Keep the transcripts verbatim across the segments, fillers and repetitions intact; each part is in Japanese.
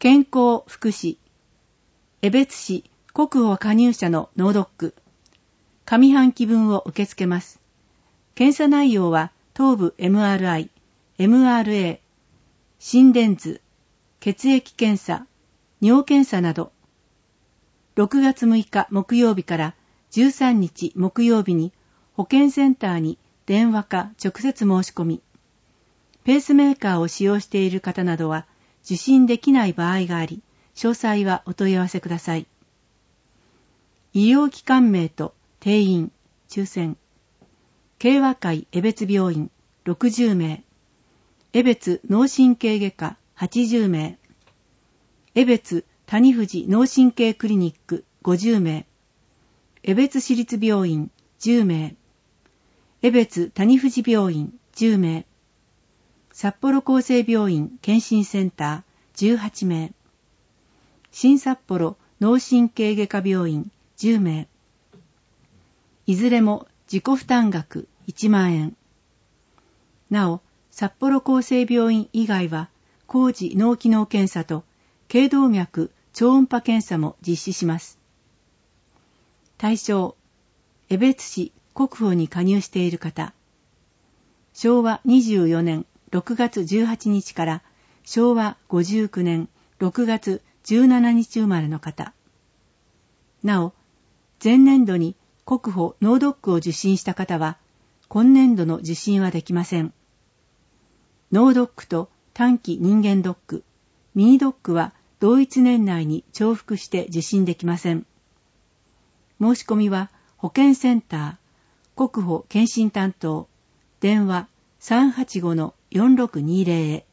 健康福祉、江別市国保加入者の脳ドック、上半期分を受け付けます。検査内容は頭部 エムアールアイ、エムアールエー、心電図、血液検査、尿検査など、ろくがつむいか木曜日からじゅうさんにち木曜日に保健センターに電話か直接申し込み、ペースメーカーを使用している方などは受診できない場合があり、詳細はお問い合わせください。医療機関名と定員、抽選。慶和会江別病院ろくじゅうめい、江別脳神経外科はちじゅうめい、江別谷藤脳神経クリニックごじゅうめい、江別市立病院じゅうめい、江別谷藤病院じゅうめい、札幌厚生病院健診センターじゅうはちめい、新札幌脳神経外科病院じゅうめい、いずれも自己負担額いちまんえん。なお、札幌厚生病院以外は、高次脳機能検査と頸動脈超音波検査も実施します。対象、江別市国保に加入している方、しょうわにじゅうよねんろくがつじゅうはちにちからしょうわごじゅうきゅうねんろくがつじゅうしちにち生まれの方。なお、前年度に国保脳ドックを受診した方は、今年度の受診はできません。脳ドックと短期人間ドック、ミニドックは同一年内に重複して受診できません。申し込みは保健センター、国保健診担当、電話 さんはちごのよんろくにぜろ へ。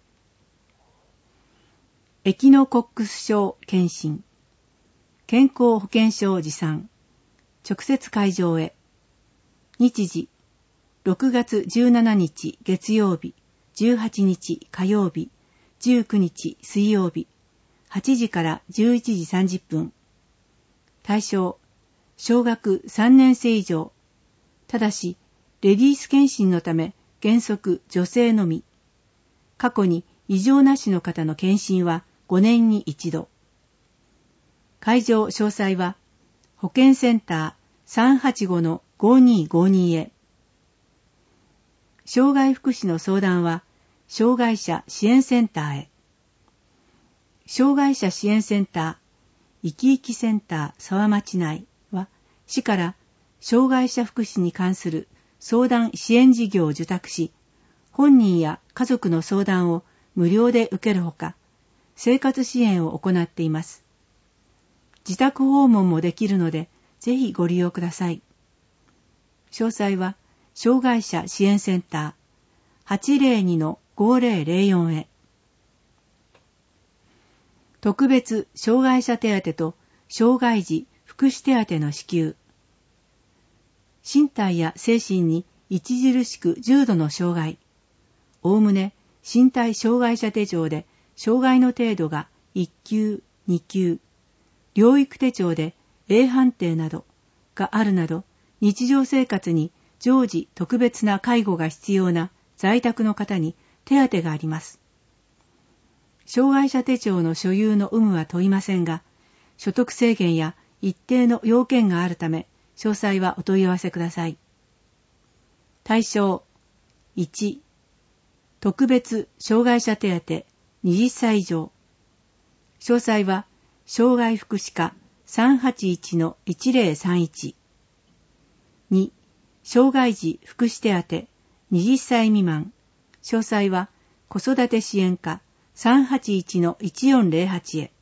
エキノコックス症検診、健康保険証持参、直接会場へ。日時、ろくがつじゅうしちにち月曜日、じゅうはちにち火曜日、じゅうくにち水曜日、はちじからじゅういちじさんじゅっぷん。対象、小学さんねんせい以上。ただし、レディース検診のため原則女性のみ。過去に異常なしの方の検診はごねんに一度。会場詳細は、保健センター さんはちごのごにごに へ。障害福祉の相談は、障害者支援センターへ。障害者支援センター、いきいきセンター沢町内は、市から障害者福祉に関する相談支援事業を受託し、本人や家族の相談を無料で受けるほか、生活支援を行っています。自宅訪問もできるので、ぜひご利用ください。詳細は、障害者支援センター はちぜろにのごぜろぜろよん へ。特別障害者手当と障害児福祉手当の支給。身体や精神に著しく重度の障害。おおむね身体障害者手帳で障害の程度がいっきゅう、にきゅう、療育手帳で エー 判定などがあるなど、日常生活に常時特別な介護が必要な在宅の方に手当があります。障害者手帳の所有の有無は問いませんが、所得制限や一定の要件があるため、詳細はお問い合わせください。対象いち、特別障害者手当はたちさい以上。詳細は障害福祉課 さんはちいちのいちぜろさんいち。に、障害児福祉手当はたちさい未満。詳細は子育て支援課 さんはちいちのいちよんぜろはち へ。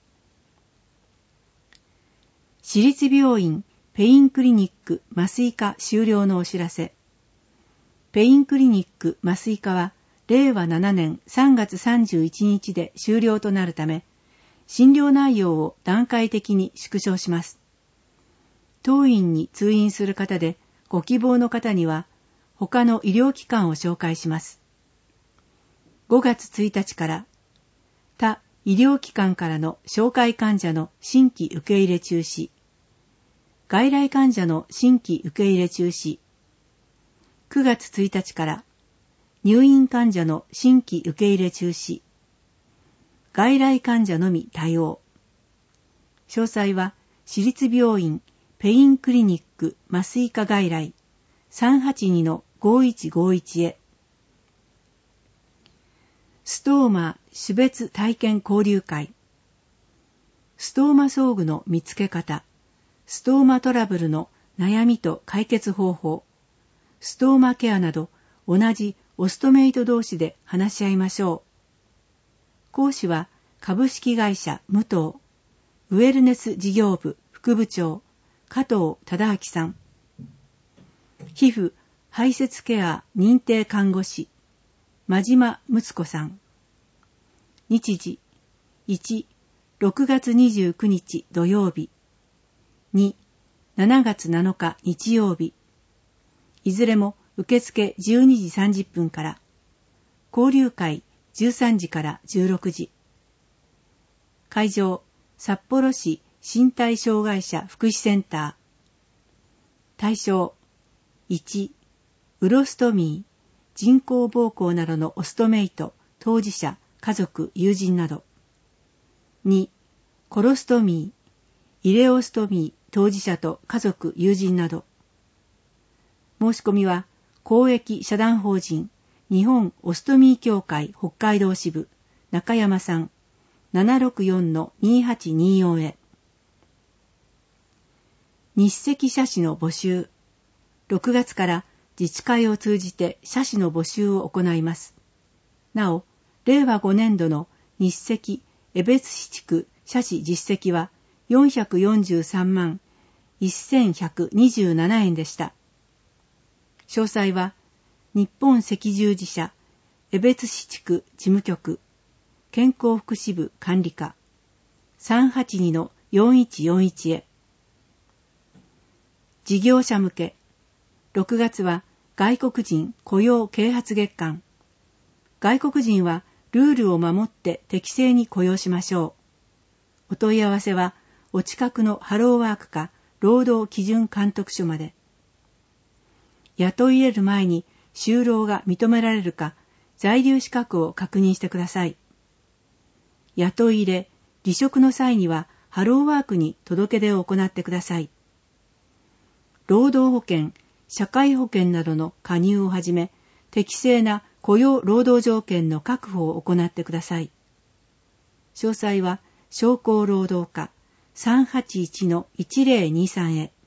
私立病院ペインクリニック麻酔科終了のお知らせ。ペインクリニック麻酔科はれいわななねんさんがつさんじゅういちにちで終了となるため、診療内容を段階的に縮小します。当院に通院する方でご希望の方には他の医療機関を紹介します。ごがつついたちから他医療機関からの紹介患者の新規受け入れ中止、外来患者の新規受け入れ中止、くがつついたちから入院患者の新規受け入れ中止、 外来患者のみ対応。詳細は、私立病院ペインクリニック麻酔科外来 さんはちにのごいちごいち へ。ストーマ種別体験交流会。ストーマ装具の見つけ方、ストーマトラブルの悩みと解決方法、ストーマケアなど同じオストメイト同士で話し合いましょう。講師は株式会社武藤ウェルネス事業部副部長加藤忠明さん。皮膚排泄ケア認定看護師真島睦子さん。日時いち、ろくがつにじゅうくにち土曜日、に、しちがつなのか日曜日。いずれも受付じゅうにじさんじゅっぷんから、交流会じゅうさんじからじゅうろくじ。会場、札幌市身体障害者福祉センター。対象、いち、ウロストミー、人工膀胱などのオストメイト、当事者、家族、友人など。に、コロストミー、イレオストミー、当事者と家族、友人など。申し込みは、公益社団法人、日本オストミー協会北海道支部、中山さん、ななろくよんのにはちによん へ。日赤社士の募集。ろくがつから自治会を通じて社士の募集を行います。なお、れいわごねんどの日赤江別市地区社士実績はよんひゃくよんじゅうさんまんせんひゃくにじゅうななえんでした。詳細は、日本赤十字社江別市地区事務局健康福祉部管理課 さんはちにのよんいちよんいち へ。事業者向け。ろくがつは外国人雇用啓発月間。外国人はルールを守って適正に雇用しましょう。お問い合わせはお近くのハローワークか労働基準監督署まで。雇い入れる前に就労が認められるか在留資格を確認してください。雇い入れ、離職の際にはハローワークに届け出を行ってください。労働保険、社会保険などの加入をはじめ、適正な雇用労働条件の確保を行ってください。詳細は商工労働課 さんはちいちのいちぜろにさん へ。